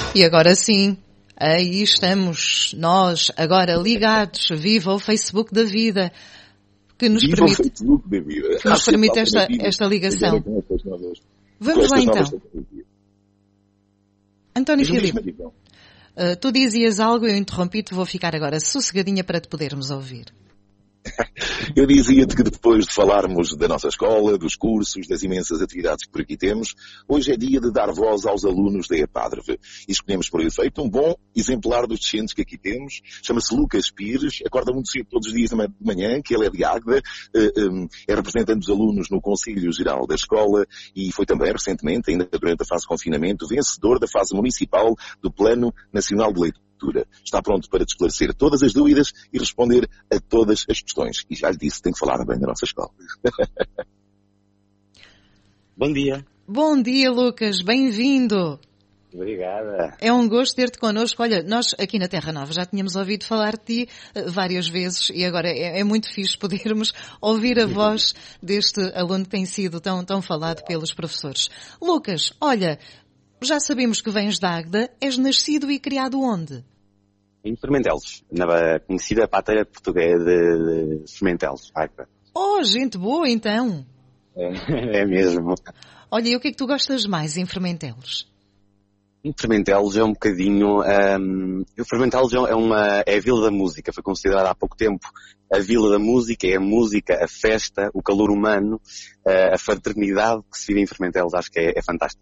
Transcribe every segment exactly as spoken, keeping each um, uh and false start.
E agora sim, aí estamos nós, agora ligados, viva o Facebook da vida, que nos viva permite, o Facebook da vida. que nos permite esta, esta ligação. Vamos lá então. António Filipe, uh, tu dizias algo, eu interrompi-te, vou ficar agora sossegadinha para te podermos ouvir. Eu dizia-te que depois de falarmos da nossa escola, dos cursos, das imensas atividades que por aqui temos, hoje é dia de dar voz aos alunos da EPADRV. E escolhemos por efeito um bom exemplar dos docentes que aqui temos. Chama-se Lucas Pires, acorda muito cedo todos os dias de manhã, que ele é de Águeda, é representante dos alunos no Conselho Geral da Escola e foi também recentemente, ainda durante a fase de confinamento, vencedor da fase municipal do Plano Nacional de Leitura. Está pronto para te esclarecer todas as dúvidas e responder a todas as questões. E já lhe disse, tem que falar bem da nossa escola. Bom dia. Bom dia, Lucas. Bem-vindo. Obrigada. É um gosto ter-te connosco. Olha, nós aqui na Terra Nova já tínhamos ouvido falar de ti uh, várias vezes e agora é, é muito fixe podermos ouvir a voz deste aluno que tem sido tão, tão falado pelos professores. Lucas, olha, já sabemos que vens de Águeda, és nascido e criado onde? Em Fermentelos, na conhecida pátria portuguesa de, de Fermentelos, Águeda. Oh, gente boa então! É, é mesmo. Olha, e o que é que tu gostas mais em Fermentelos? Em Fermentelos é um bocadinho... Um, o Fermentelos é, uma, é a Vila da Música, foi considerada há pouco tempo a Vila da Música, é a música, a festa, o calor humano, a fraternidade que se vive em Fermentelos, acho que é, é fantástico.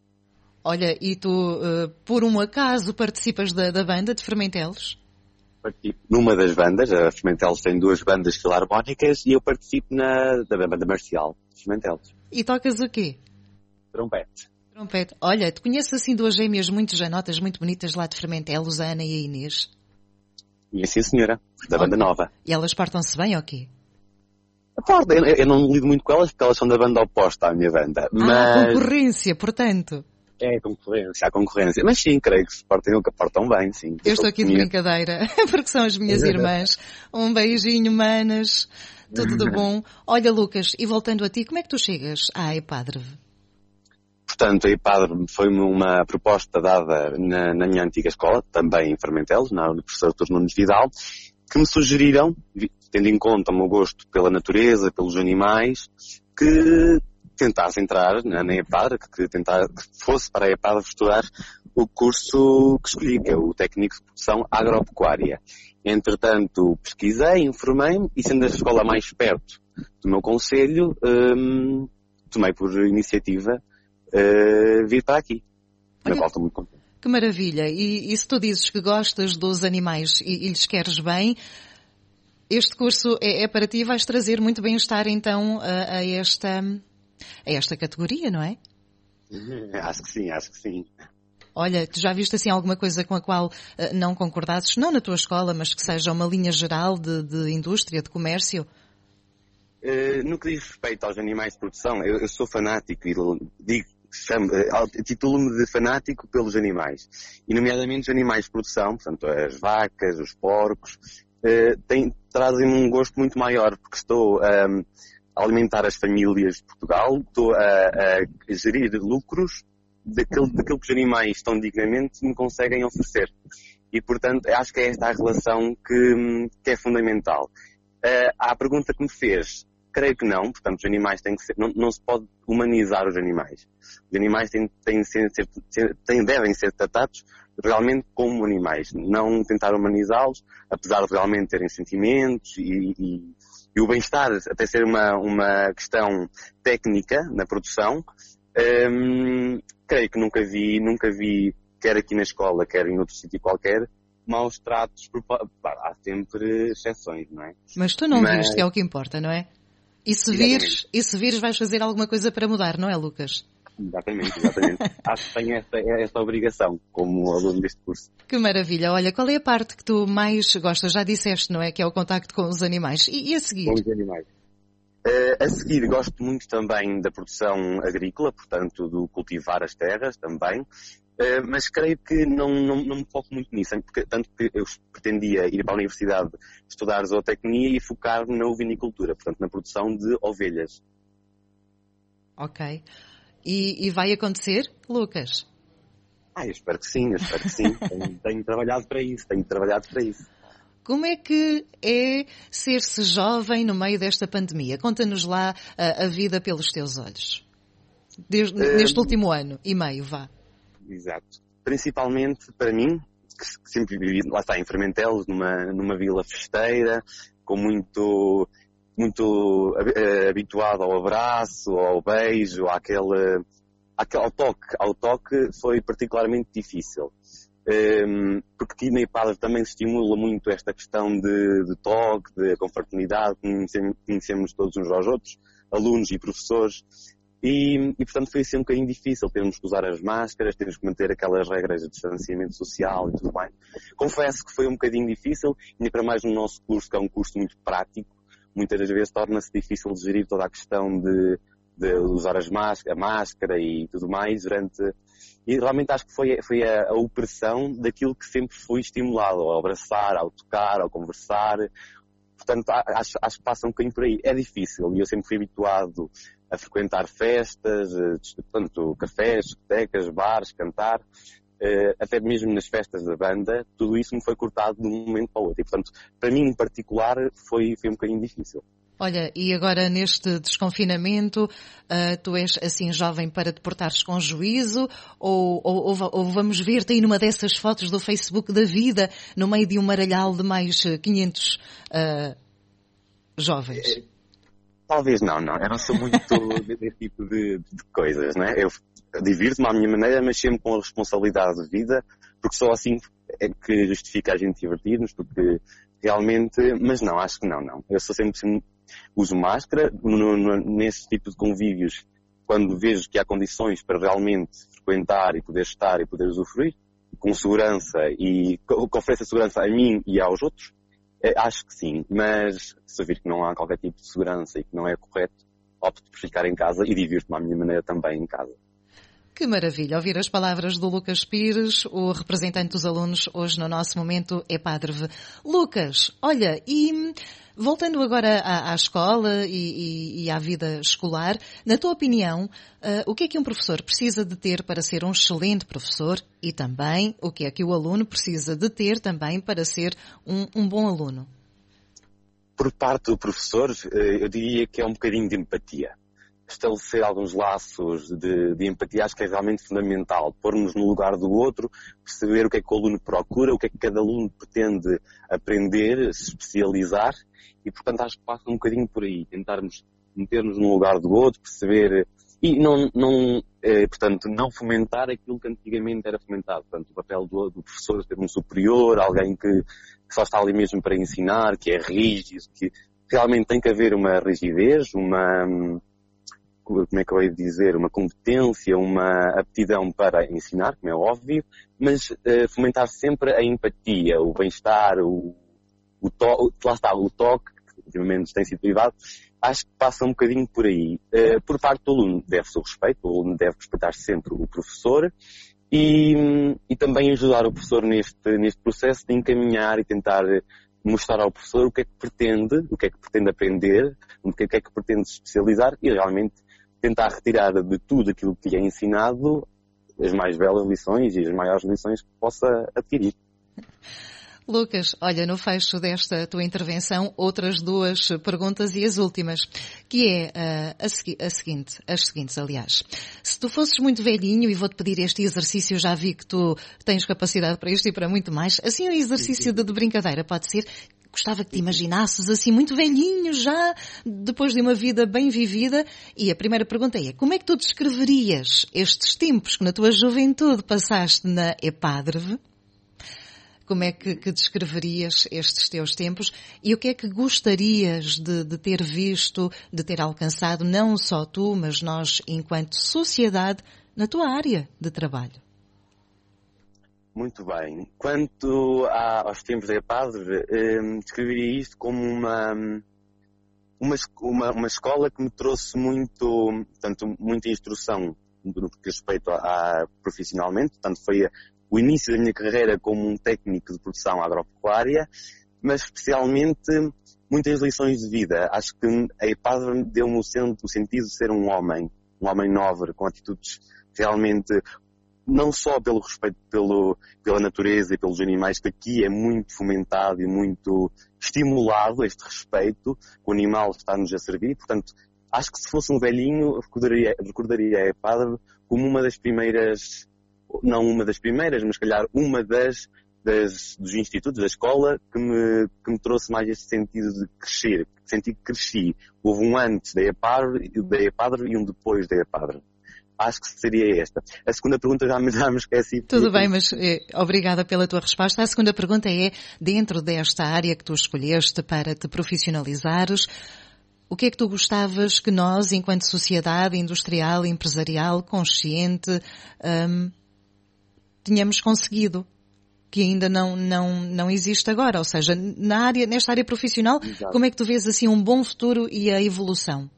Olha, e tu, uh, por um acaso, participas da, da banda de Fermentelos? Participo numa das bandas, a Fermentelos tem duas bandas filarmónicas e eu participo na da banda marcial de Fermentelos. E tocas o quê? Trompete. Trompete. Olha, tu conheces assim duas gêmeas muito janotas, muito bonitas lá de Fermentelos, a Ana e a Inês? E sim, senhora, da banda nova. E elas portam-se bem ou quê? Eu, eu não lido muito com elas porque elas são da banda oposta à minha banda. Ah, mas... concorrência, portanto. É concorrência, há concorrência. Mas sim, creio que se portam, que portam bem, sim. Eu estou aqui de brincadeira, porque são as minhas irmãs. Um beijinho, manas. Tudo de bom. Olha, Lucas, e voltando a ti, como é que tu chegas à EPADRV? Portanto, a EPADRV foi-me uma proposta dada na, na minha antiga escola, também em Fermentelos, na Universidade Doutor Nunes Vidal, que me sugeriram, tendo em conta o meu gosto pela natureza, pelos animais, que tentasse entrar na, na EPADRV, que, tentar, que fosse para a EPADRV estudar o curso que escolhi, que é o técnico de produção agropecuária. Entretanto, pesquisei, informei-me e, sendo a escola mais perto do meu concelho, hum, tomei por iniciativa uh, vir para aqui. Na qual estou muito contente. Que maravilha! E, e se tu dizes que gostas dos animais e, e lhes queres bem, este curso é, é para ti e vais trazer muito bem-estar então a, a esta... É esta categoria, não é? Acho que sim, acho que sim. Olha, tu já viste assim alguma coisa com a qual uh, não concordasses, não na tua escola, mas que seja uma linha geral de, de indústria, de comércio? Uh, no que diz respeito aos animais de produção, eu, eu sou fanático e digo, chamo, uh, titulo-me de fanático pelos animais. E nomeadamente os animais de produção, portanto as vacas, os porcos, uh, têm, trazem-me um gosto muito maior, porque estou... Um, alimentar as famílias de Portugal, estou a, a gerir lucros daquilo, daquilo que os animais tão dignamente me conseguem oferecer. E, portanto, acho que é esta a relação que, que é fundamental. Uh, à pergunta que me fez, creio que não, portanto, os animais têm que ser, não, não se pode humanizar os animais. Os animais têm, têm, ser, ser, têm, devem ser tratados realmente como animais, não tentar humanizá-los, apesar de realmente terem sentimentos e, e, e o bem-estar até ser uma, uma questão técnica na produção. Hum, creio que nunca vi, nunca vi, quer aqui na escola, quer em outro sítio qualquer, maus tratos, por, há sempre exceções, não é? Mas tu não Mas... viste, que é o que importa, não é? E se vires, e se vires vais fazer alguma coisa para mudar, não é, Lucas? Exatamente, exatamente. Acho que tenho esta, esta obrigação como aluno deste curso. Que maravilha. Olha, qual é a parte que tu mais gostas? Já disseste, não é? Que é o contacto com os animais. E, e a seguir? Com os animais. Uh, a seguir, gosto muito também da produção agrícola, portanto, do cultivar as terras também. Uh, mas creio que não, não, não me foco muito nisso, porque, tanto que eu pretendia ir para a universidade estudar zootecnia e focar na ovinicultura, portanto, na produção de ovelhas. Ok. E, e vai acontecer, Lucas? Ah, eu espero que sim, eu espero que sim. tenho, tenho trabalhado para isso, tenho trabalhado para isso. Como é que é ser-se jovem no meio desta pandemia? Conta-nos lá a, a vida pelos teus olhos. Desde, uh, neste último ano e meio, vá. Exato. Principalmente para mim, que sempre vivi, lá está, em Fermentelos, numa, numa vila festeira, com muito, muito uh, habituado ao abraço, ao beijo, àquele, àquele, ao toque. Ao toque foi particularmente difícil. Um, porque aqui na EPADRE também se estimula muito esta questão de, de toque, de confraternidade, conhecemos, conhecemos todos uns aos outros, alunos e professores, e, e portanto foi assim um bocadinho difícil, termos que usar as máscaras, termos que manter aquelas regras de distanciamento social e tudo mais. Confesso que foi um bocadinho difícil, e para mais no nosso curso, que é um curso muito prático, muitas das vezes torna-se difícil de gerir toda a questão de, de usar as máscaras, a máscara e tudo mais durante... E realmente acho que foi, foi a, a opressão daquilo que sempre fui estimulado, ao abraçar, ao tocar, ao conversar. Portanto, acho, acho que passa um bocadinho por aí. É difícil e eu sempre fui habituado a frequentar festas, portanto, cafés, discotecas, bares, cantar, até mesmo nas festas da banda. Tudo isso me foi cortado de um momento para o outro. E, portanto, para mim em particular foi, foi um bocadinho difícil. Olha, e agora neste desconfinamento, uh, tu és assim jovem para te portares com juízo ou, ou, ou, ou vamos ver-te aí numa dessas fotos do Facebook da vida, no meio de um maralhau de mais quinhentos uh, jovens? É, talvez não, não. Eu não sou muito desse tipo de, de coisas, né? Eu divirto-me à minha maneira, mas sempre com a responsabilidade de vida, porque só assim é que justifica a gente divertir-nos, porque realmente, mas não, acho que não, não. Eu sou sempre... Uso máscara no, no, nesse tipo de convívios, quando vejo que há condições para realmente frequentar e poder estar e poder usufruir, com segurança e que ofereça segurança a mim e aos outros, é, acho que sim. Mas se eu vir que não há qualquer tipo de segurança e que não é correto, opto por ficar em casa e divirto-me à minha maneira também em casa. Que maravilha ouvir as palavras do Lucas Pires, o representante dos alunos hoje no nosso momento EPADRE. Lucas, olha, e voltando agora à, à escola e, e, e à vida escolar, na tua opinião, uh, o que é que um professor precisa de ter para ser um excelente professor e também o que é que o aluno precisa de ter também para ser um, um bom aluno? Por parte do professor, eu diria que é um bocadinho de empatia. Estabelecer alguns laços de, de empatia, acho que é realmente fundamental. Pôr-nos no lugar do outro, perceber o que é que o aluno procura, o que é que cada aluno pretende aprender, se especializar, e portanto acho que passa um bocadinho por aí, tentarmos meter-nos no lugar do outro, perceber, e não, não eh, portanto, não fomentar aquilo que antigamente era fomentado. Portanto, o papel do, do professor ter um superior, alguém que, que só está ali mesmo para ensinar, que é rígido, que realmente tem que haver uma rigidez, uma... como é que eu ia dizer, uma competência, uma aptidão para ensinar, como é óbvio, mas uh, fomentar sempre a empatia, o bem-estar, o, o toque, lá está, o toque, que ultimamente tem sido privado, acho que passa um bocadinho por aí. Uh, por parte do aluno deve-se o respeito, o aluno deve respeitar sempre o professor e, e também ajudar o professor neste, neste processo de encaminhar e tentar mostrar ao professor o que é que pretende, o que é que pretende aprender, o que é que pretende se especializar e realmente tentar retirar de tudo aquilo que lhe é ensinado as mais belas lições e as maiores lições que possa adquirir. Lucas, olha, no fecho desta tua intervenção, outras duas perguntas e as últimas, que é uh, a, segui- a seguinte, as seguintes, aliás. Se tu fosses muito velhinho, e vou-te pedir este exercício, já vi que tu tens capacidade para isto e para muito mais, assim um exercício de, de brincadeira pode ser... Gostava que te imaginasses assim muito velhinho já, depois de uma vida bem vivida. E a primeira pergunta é, como é que tu descreverias estes tempos que na tua juventude passaste na EPADRE? Como é que, que descreverias estes teus tempos? E o que é que gostarias de, de ter visto, de ter alcançado, não só tu, mas nós enquanto sociedade, na tua área de trabalho? Muito bem. Quanto a, aos tempos da EPADRE, eh, descreveria isto como uma, uma, uma, uma escola que me trouxe muito, portanto, muita instrução no que respeito a, a profissionalmente. Portanto, foi a, o início da minha carreira como um técnico de produção agropecuária, mas especialmente muitas lições de vida. Acho que a EPADRE deu-me o, o sentido de ser um homem, um homem nobre, com atitudes realmente não só pelo respeito pelo, pela natureza e pelos animais, que aqui é muito fomentado e muito estimulado este respeito, que o animal está-nos a servir. Portanto, acho que se fosse um velhinho, recordaria, recordaria a EPADV como uma das primeiras, não uma das primeiras, mas calhar uma das, das dos institutos, da escola, que me, que me trouxe mais este sentido de crescer, senti que cresci. Houve um antes da EPADV, da EPADV e um depois da EPADV. Acho que seria esta. A segunda pergunta já me, já me esqueci. Tudo bem, mas eh, obrigada pela tua resposta. A segunda pergunta é, dentro desta área que tu escolheste para te profissionalizares, o que é que tu gostavas que nós, enquanto sociedade industrial, empresarial, consciente, hum, tínhamos conseguido, que ainda não, não, não existe agora? Ou seja, na área, nesta área profissional, Exato. Como é que tu vês assim um bom futuro e a evolução?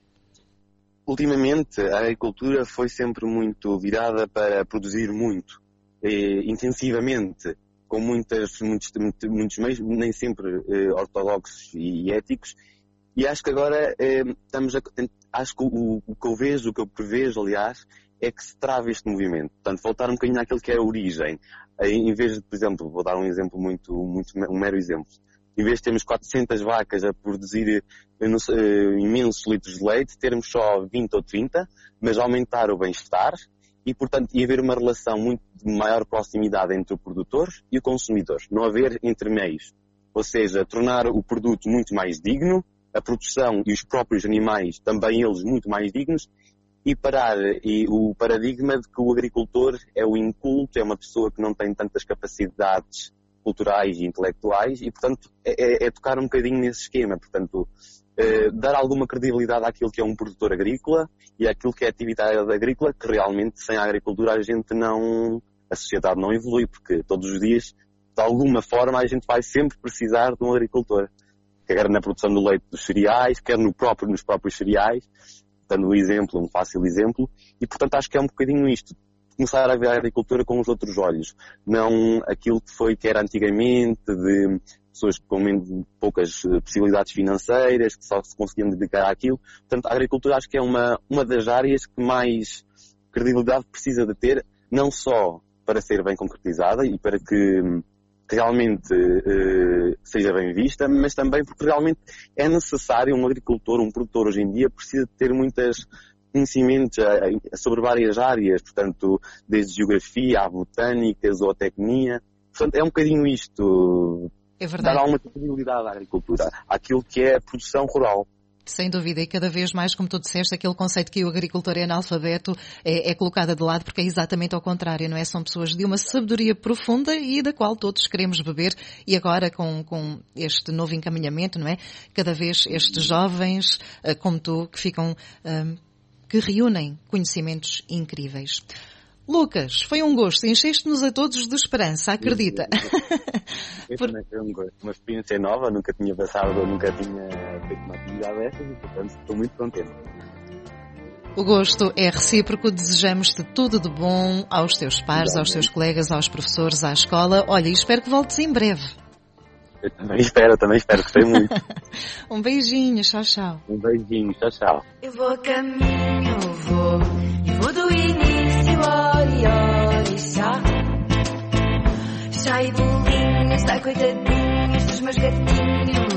Ultimamente, a agricultura foi sempre muito virada para produzir muito, eh, intensivamente, com muitas, muitos, muitos meios, nem sempre eh, ortodoxos e éticos, e acho que agora eh, estamos a, acho que o, o que eu vejo, o que eu prevejo, aliás, é que se trava este movimento. Portanto, voltar um bocadinho àquilo que é a origem. Em vez de, por exemplo, vou dar um exemplo muito, muito um mero exemplo. Em vez de termos quatrocentas vacas a produzir uh, imensos litros de leite, termos só vinte ou trinta, mas aumentar o bem-estar e, portanto, e haver uma relação muito de maior proximidade entre o produtor e o consumidor. Não haver intermeios. Ou seja, tornar o produto muito mais digno, a produção e os próprios animais, também eles muito mais dignos, e parar e o paradigma de que o agricultor é o inculto, é uma pessoa que não tem tantas capacidades culturais e intelectuais e, portanto, é, é tocar um bocadinho nesse esquema. Portanto, eh, dar alguma credibilidade àquilo que é um produtor agrícola e àquilo que é a atividade agrícola, que realmente sem a agricultura a gente não... a sociedade não evolui, porque todos os dias, de alguma forma, a gente vai sempre precisar de um agricultor. Quer na produção do leite dos cereais, quer no próprio, nos próprios cereais, dando um exemplo, um fácil exemplo, e, portanto, acho que é um bocadinho isto. Começar a ver a agricultura com os outros olhos, não aquilo que foi que era antigamente, de pessoas com poucas possibilidades financeiras, que só se conseguiam dedicar àquilo. Portanto, a agricultura acho que é uma, uma das áreas que mais credibilidade precisa de ter, não só para ser bem concretizada e para que realmente eh, seja bem vista, mas também porque realmente é necessário um agricultor, um produtor hoje em dia precisa de ter muitas conhecimentos sobre várias áreas, portanto, desde geografia, à botânica, zootecnia. Portanto, é um bocadinho isto, é verdade. Dar alguma credibilidade à agricultura, àquilo que é a produção rural. Sem dúvida, e cada vez mais, como tu disseste, aquele conceito que o agricultor é analfabeto é, é colocado de lado porque é exatamente ao contrário, não é? São pessoas de uma sabedoria profunda e da qual todos queremos beber e agora com, com este novo encaminhamento, não é? Cada vez estes jovens, como tu, que ficam... Um, que reúnem conhecimentos incríveis. Lucas, foi um gosto. Encheste-nos a todos de esperança, acredita. Por... Foi um gosto. Uma experiência nova, nunca tinha passado, nunca tinha feito uma atividade dessas e, portanto, estou muito contente. O gosto é recíproco. Desejamos-te tudo de bom aos teus pares, aos teus colegas, aos professores, à escola. Olha, e espero que voltes em breve. Eu também espero, também espero, gostei muito. Um beijinho, tchau, tchau. Um beijinho, tchau, tchau. Eu vou a caminho, eu vou, eu vou do início ao orixá. Chá e bolinhos, dá coitadinhos dos meus gatinhos.